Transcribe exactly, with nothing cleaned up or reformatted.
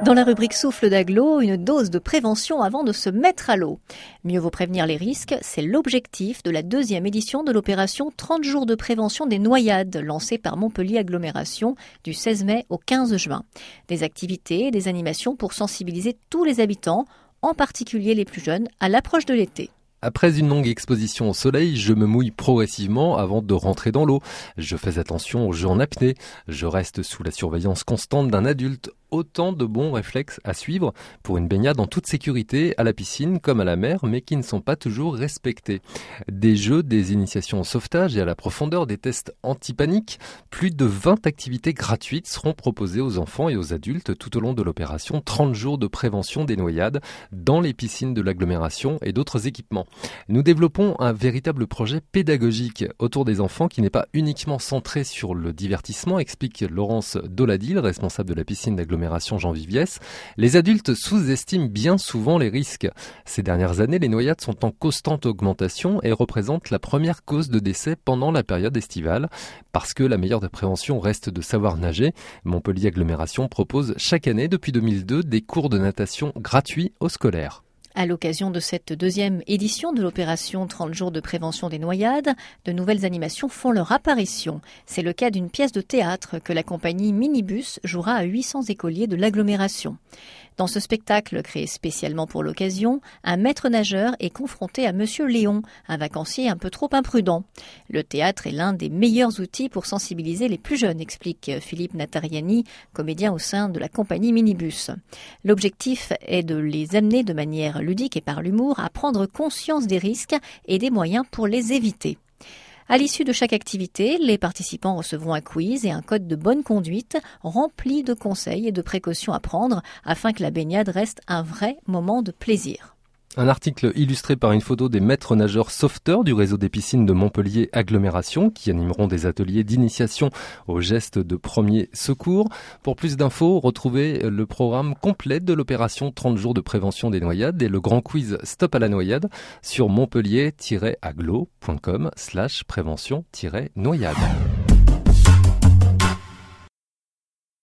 Dans la rubrique souffle d'agglo, une dose de prévention avant de se mettre à l'eau. Mieux vaut prévenir les risques, c'est l'objectif de la deuxième édition de l'opération trente jours de prévention des noyades, lancée par Montpellier Agglomération du seize mai au quinze juin. Des activités et des animations pour sensibiliser tous les habitants, en particulier les plus jeunes, à l'approche de l'été. Après une longue exposition au soleil, je me mouille progressivement avant de rentrer dans l'eau. Je fais attention aux jeux en apnée. Je reste sous la surveillance constante d'un adulte. Autant de bons réflexes à suivre pour une baignade en toute sécurité à la piscine comme à la mer, mais qui ne sont pas toujours respectés. Des jeux, des initiations au sauvetage et à la profondeur, des tests anti-panique. Plus de vingt activités gratuites seront proposées aux enfants et aux adultes tout au long de l'opération trente jours de prévention des noyades dans les piscines de l'agglomération et d'autres équipements. Nous développons un véritable projet pédagogique autour des enfants qui n'est pas uniquement centré sur le divertissement, explique Laurence Doladil, responsable de la piscine d'agglomération Jean Viviès. Les adultes sous-estiment bien souvent les risques. Ces dernières années, les noyades sont en constante augmentation et représentent la première cause de décès pendant la période estivale. Parce que la meilleure des préventions reste de savoir nager, Montpellier Agglomération propose chaque année depuis deux mille deux des cours de natation gratuits aux scolaires. À l'occasion de cette deuxième édition de l'opération trente jours de prévention des noyades, de nouvelles animations font leur apparition. C'est le cas d'une pièce de théâtre que la compagnie Minibus jouera à huit cents écoliers de l'agglomération. Dans ce spectacle créé spécialement pour l'occasion, un maître nageur est confronté à Monsieur Léon, un vacancier un peu trop imprudent. Le théâtre est l'un des meilleurs outils pour sensibiliser les plus jeunes, explique Philippe Natariani, comédien au sein de la compagnie Minibus. L'objectif est de les amener de manière ludique et par l'humour à prendre conscience des risques et des moyens pour les éviter. À l'issue de chaque activité, les participants recevront un quiz et un code de bonne conduite rempli de conseils et de précautions à prendre afin que la baignade reste un vrai moment de plaisir. Un article illustré par une photo des maîtres nageurs sauveteurs du réseau des piscines de Montpellier Agglomération qui animeront des ateliers d'initiation aux gestes de premier secours. Pour plus d'infos, retrouvez le programme complet de l'opération trente jours de prévention des noyades et le grand quiz Stop à la noyade sur montpellier-agglo point com slash prévention-noyade.